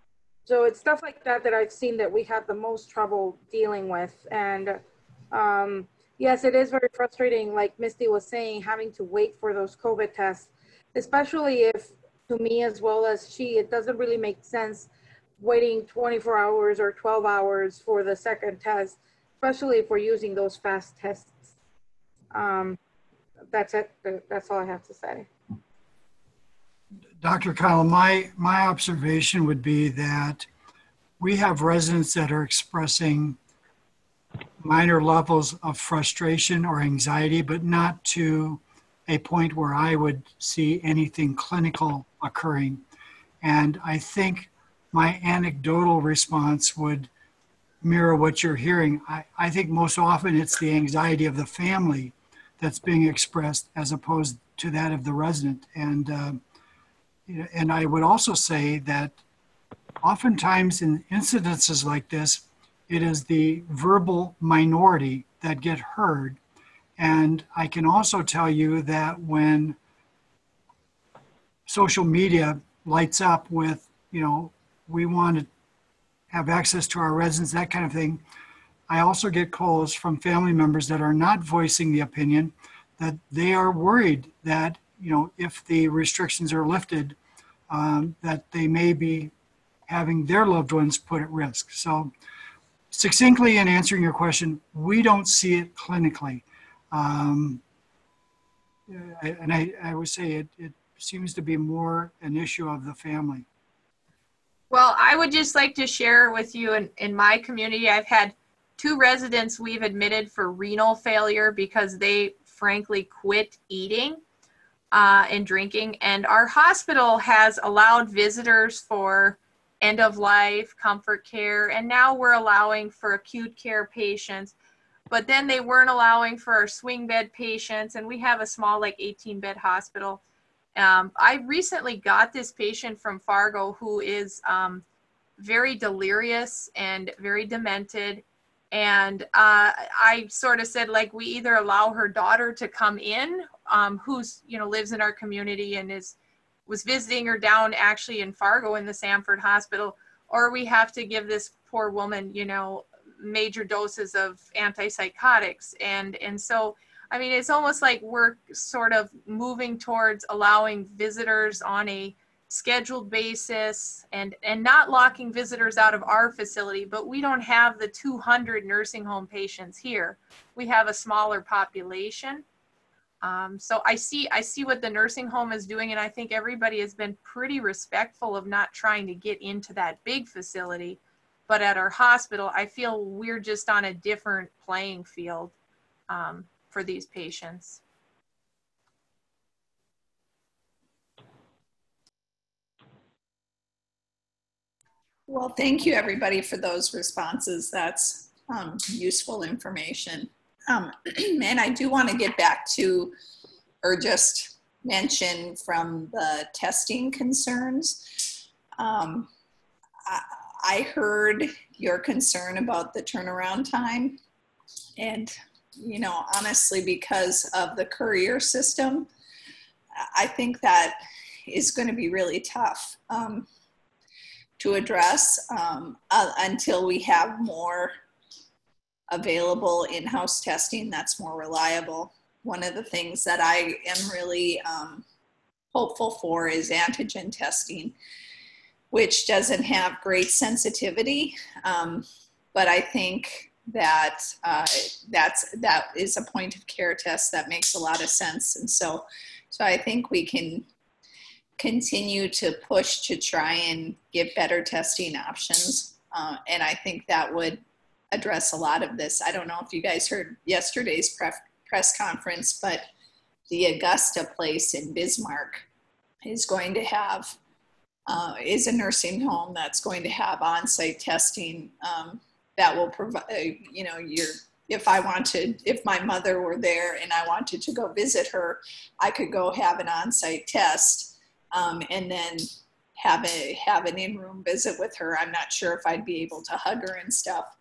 So it's stuff like that that I've seen that we have the most trouble dealing with. And um, yes, it is very frustrating, like Misty was saying, having to wait for those COVID tests, especially if, to me as well as she, it doesn't really make sense waiting twenty-four hours or twelve hours for the second test, especially if we're using those fast tests. Um, that's it. That's all I have to say. Doctor Kyle, my, my observation would be that we have residents that are expressing minor levels of frustration or anxiety, but not to a point where I would see anything clinical occurring. And I think my anecdotal response would mirror what you're hearing. I, I think most often it's the anxiety of the family that's being expressed as opposed to that of the resident. And, uh, and I would also say that oftentimes in incidences like this, it is the verbal minority that get heard. And I can also tell you that when social media lights up with, you know, we want to have access to our residents, that kind of thing, I also get calls from family members that are not voicing the opinion that they are worried that, you know, if the restrictions are lifted, um, that they may be having their loved ones put at risk. So succinctly in answering your question, we don't see it clinically. Um, and I, I would say it, it seems to be more an issue of the family. Well, I would just like to share with you in, in my community, I've had two residents we've admitted for renal failure because they frankly quit eating uh, and drinking. And our hospital has allowed visitors for end of life, comfort care, and now we're allowing for acute care patients. But then they weren't allowing for our swing bed patients, and we have a small like eighteen bed hospital. Um, I recently got this patient from Fargo who is um, very delirious and very demented. And uh, I sort of said, like, we either allow her daughter to come in, um, who's, you know, lives in our community and is was visiting her down actually in Fargo in the Sanford Hospital, or we have to give this poor woman, you know, major doses of antipsychotics. And, and so, I mean, it's almost like we're sort of moving towards allowing visitors on a scheduled basis and, and not locking visitors out of our facility, but we don't have the two hundred nursing home patients here. We have a smaller population. Um, so I see, I see what the nursing home is doing, and I think everybody has been pretty respectful of not trying to get into that big facility. But at our hospital, I feel we're just on a different playing field um, for these patients. Well, thank you everybody for those responses. That's um, useful information. Um, and I do want to get back to, or just mention from the testing concerns. Um, I, I heard your concern about the turnaround time. And, you know, honestly, because of the courier system, I think that is going to be really tough um, to address um, uh, until we have more available in-house testing that's more reliable. One of the things that I am really um, hopeful for is antigen testing, which doesn't have great sensitivity, um, but I think that uh, that's that is a point of care test that makes a lot of sense, and so so I think we can continue to push to try and get better testing options, uh, and I think that would address a lot of this. I don't know if you guys heard yesterday's pref press conference, but the Augusta place in Bismarck is going to have, uh, is a nursing home that's going to have on-site testing um, that will provide, you know, your, if I wanted, if my mother were there and I wanted to go visit her, I could go have an on-site test um, and then have a, have an in-room visit with her. I'm not sure if I'd be able to hug her and stuff.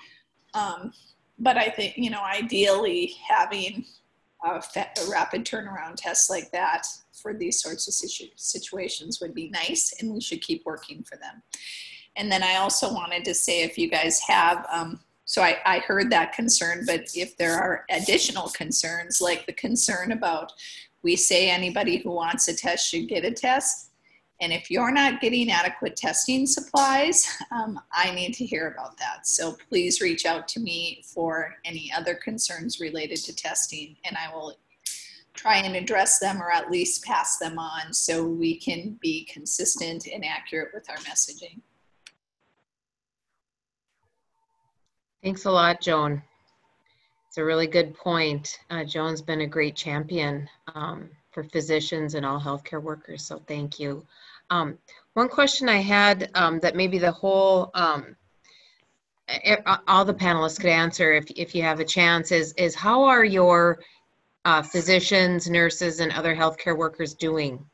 Um, but I think, you know, ideally having a, a rapid turnaround test like that for these sorts of situ situations would be nice, and we should keep working for them. And then I also wanted to say, if you guys have, um, so I, I heard that concern, but if there are additional concerns, like the concern about, we say anybody who wants a test should get a test. And if you're not getting adequate testing supplies, um, I need to hear about that. So please reach out to me for any other concerns related to testing, and I will try and address them or at least pass them on so we can be consistent and accurate with our messaging. Thanks a lot, Joan. It's a really good point. Uh, Joan's been a great champion um, for physicians and all healthcare workers, so thank you. Um, one question I had um, that maybe the whole, um, all the panelists could answer if, if you have a chance is, is how are your uh, physicians, nurses, and other healthcare workers doing?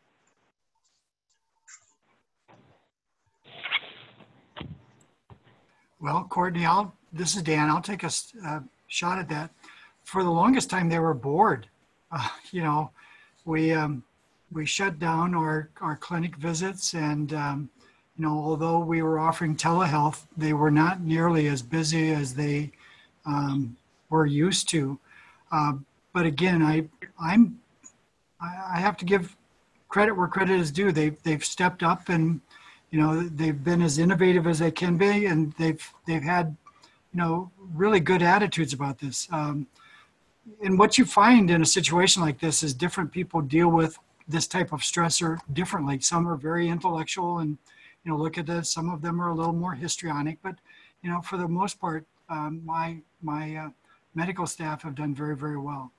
Well, Courtney, I'll, this is Dan. I'll take a uh, shot at that. For the longest time, they were bored. Uh, you know, we, um, we shut down our, our clinic visits, and um, you know, although we were offering telehealth, they were not nearly as busy as they um, were used to. Uh, but again, I I'm I have to give credit where credit is due. They've they've stepped up, and you know, they've been as innovative as they can be, and they've they've had, you know, really good attitudes about this. Um, and what you find in a situation like this is different people deal with this type of stressor differently. Some are very intellectual and, you know, look at this. Some of them are a little more histrionic, but, you know, for the most part, um, my, my uh, medical staff have done very, very well.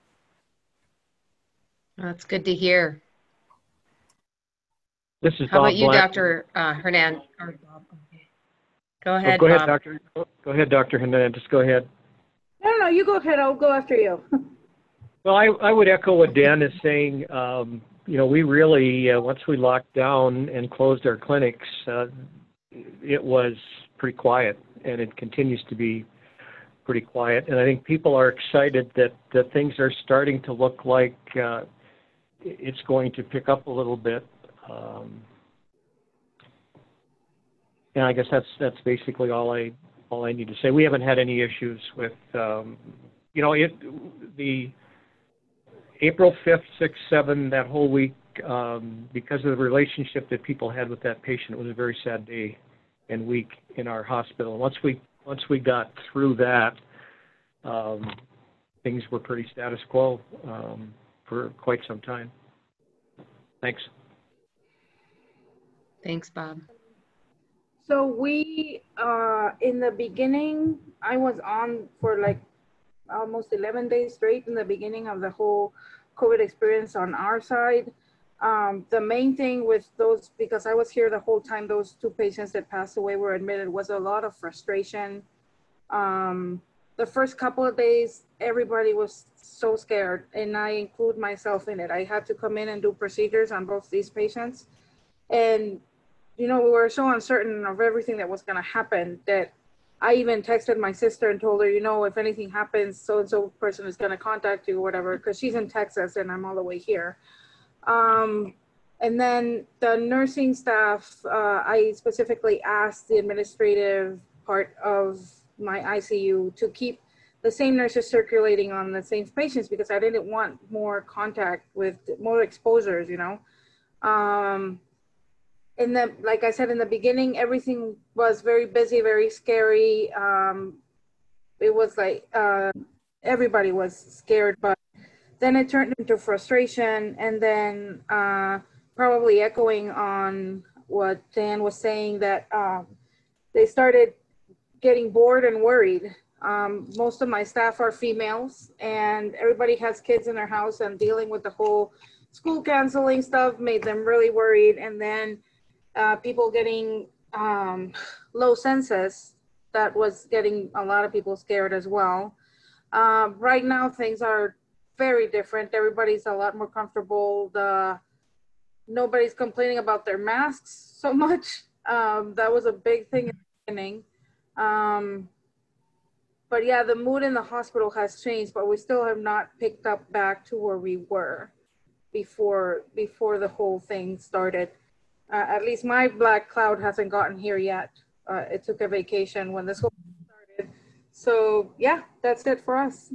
That's good to hear. This is How Bob about you, Black. Doctor Uh, Hernandez? Okay. Go ahead, oh, go ahead, Bob. Doctor Go ahead, Doctor Hernandez. Go ahead. No, no, you go ahead. I'll go after you. Well, I, I would echo what Dan is saying. Um, you know, we really, uh, once we locked down and closed our clinics, uh, it was pretty quiet, and it continues to be pretty quiet. And I think people are excited that, that things are starting to look like uh, it's going to pick up a little bit. Um, and I guess that's that's basically all I all I need to say. We haven't had any issues with, um, you know, it the April fifth, sixth, seventh, that whole week, um, because of the relationship that people had with that patient, it was a very sad day and week in our hospital. Once we once we got through that, um, things were pretty status quo um, for quite some time. Thanks. Thanks, Bob. So we, uh, in the beginning, I was on for like almost eleven days straight in the beginning of the whole COVID experience on our side. Um, the main thing with those, because I was here the whole time those two patients that passed away were admitted, was a lot of frustration. Um, the first couple of days, everybody was so scared, and I include myself in it. I had to come in and do procedures on both these patients. And, you know, we were so uncertain of everything that was going to happen that I even texted my sister and told her, you know, if anything happens, so-and-so person is going to contact you or whatever, because she's in Texas and I'm all the way here. Um, and then the nursing staff, uh, I specifically asked the administrative part of my I C U to keep the same nurses circulating on the same patients, because I didn't want more contact with more exposures, you know. Um, and then, like I said in the beginning, everything was very busy, very scary. Um, it was like uh, everybody was scared, but then it turned into frustration, and then uh, probably echoing on what Dan was saying, that um, they started getting bored and worried. Um, most of my staff are females, and everybody has kids in their house, and dealing with the whole school canceling stuff made them really worried. And then uh, people getting um, low census, that was getting a lot of people scared as well. Uh, right now, things are very different. Everybody's a lot more comfortable. The nobody's complaining about their masks so much. Um, that was a big thing in the beginning. Um, but yeah, the mood in the hospital has changed, but we still have not picked up back to where we were before before the whole thing started. Uh, at least my black cloud hasn't gotten here yet. Uh, it took a vacation when this whole thing started. So yeah, that's it for us.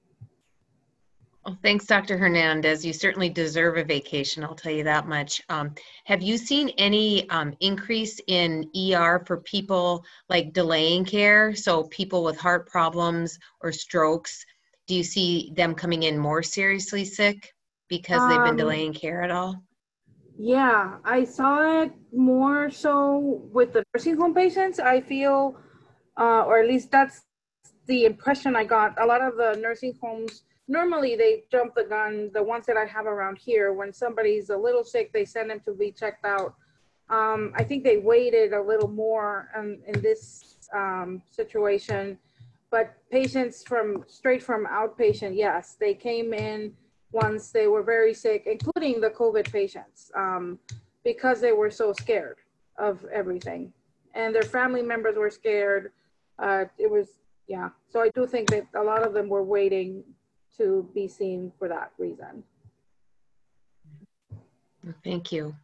Well, thanks, Doctor Hernandez. You certainly deserve a vacation, I'll tell you that much. Um, have you seen any um, increase in E R for people like delaying care? So people with heart problems or strokes, do you see them coming in more seriously sick because they've been Um, delaying care at all? Yeah, I saw it more so with the nursing home patients. I feel, uh, or at least that's the impression I got. A lot of the nursing homes, normally they jump the gun, the ones that I have around here, when somebody's a little sick, they send them to be checked out. Um, I think they waited a little more um, in this um, situation, but patients from straight from outpatient, yes, they came in once they were very sick, including the COVID patients, um, because they were so scared of everything. And their family members were scared. Uh, it was, yeah. So I do think that a lot of them were waiting to be seen for that reason. Thank you.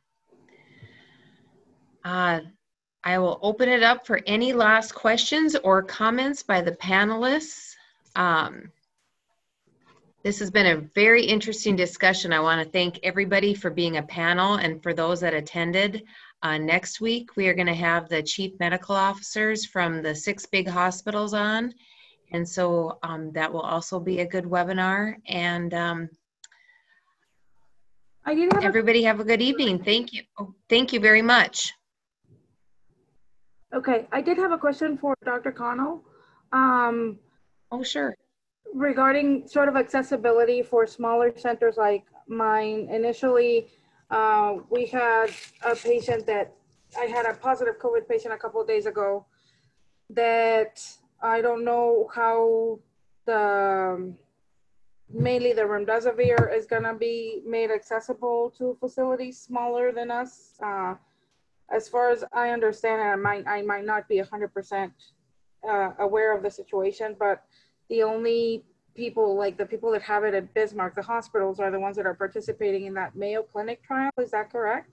Uh, I will open it up for any last questions or comments by the panelists. Um, this has been a very interesting discussion. I want to thank everybody for being a panel, and for those that attended. Uh, next week, we are going to have the chief medical officers from the six big hospitals on. And so um, that will also be a good webinar. And um, I did have everybody have a good evening. Thank you. Oh, thank you very much. Okay, I did have a question for Doctor Connell. Um, oh, sure. Regarding sort of accessibility for smaller centers like mine. Initially, uh, we had a patient that, I had a positive COVID patient a couple of days ago that I don't know how the, mainly the remdesivir is gonna be made accessible to facilities smaller than us. Uh, as far as I understand, I might, I might not be one hundred percent uh, aware of the situation, but the only people, like the people that have it at Bismarck, the hospitals, are the ones that are participating in that Mayo Clinic trial. Is that correct?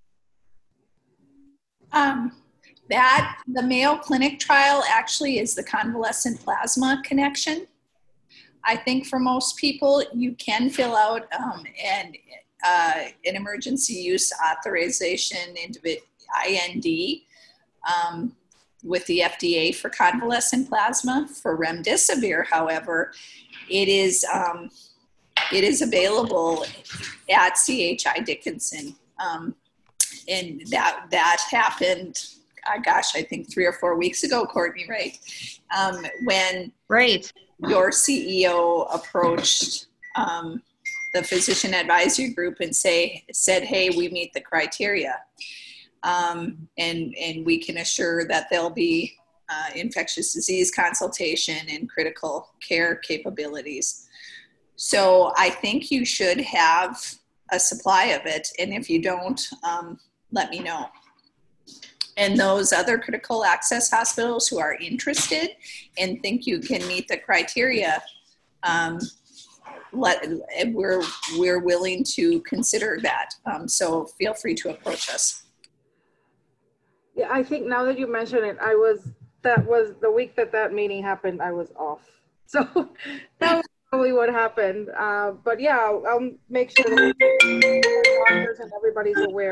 Um, that, the Mayo Clinic trial actually is the convalescent plasma connection. I think for most people, you can fill out um, an, uh, an emergency use authorization, I N D, um, with the F D A for convalescent plasma. For remdesivir, however, it is um, it is available at C H I Dickinson, um, and that that happened. Uh, gosh, I think three or four weeks ago, Courtney, right? Um, when right, your C E O approached um, the physician advisory group and say, said, hey, we meet the criteria. Um, and, and we can assure that there'll be uh, infectious disease consultation and critical care capabilities. So I think you should have a supply of it. And if you don't, um, let me know. And those other critical access hospitals who are interested and think you can meet the criteria, um, let, we're, we're willing to consider that. Um, so feel free to approach us. Yeah, I think now that you mention it, I was, that was the week that that meeting happened, I was off. So that was probably what happened. Uh, but yeah, I'll, I'll make sure that doctors and everybody's aware.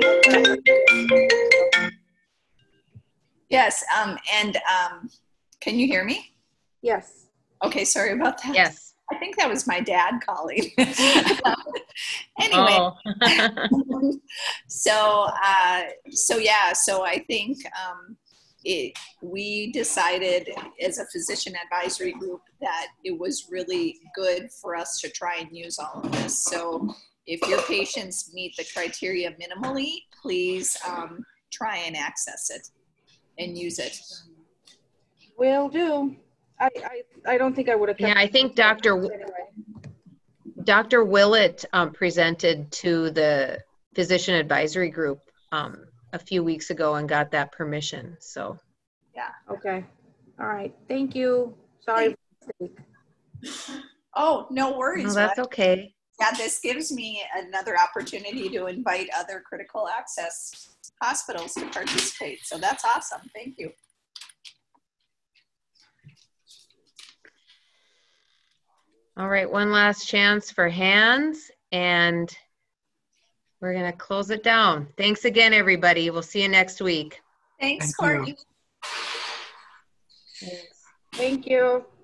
Yes, um, and um, can you hear me? Yes. Okay, sorry about that. Yes. I think that was my dad calling. Anyway, Oh. so uh, so yeah, so I think um, it, we decided as a physician advisory group that it was really good for us to try and use all of this. So if your patients meet the criteria minimally, please um, try and access it and use it. Will do. I, I, I don't think I would have kept Yeah, I think Doctor W- anyway. Doctor Willett um, presented to the physician advisory group um, a few weeks ago and got that permission. So, Yeah. Okay. All right. Thank you. Sorry. for the mistake. Oh, no worries. no, that's okay. Yeah, this gives me another opportunity to invite other critical access hospitals to participate. So that's awesome. Thank you. All right, one last chance for hands, and we're going to close it down. Thanks again, everybody. We'll see you next week. Thanks, Thank you. Courtney. Thanks. Thank you.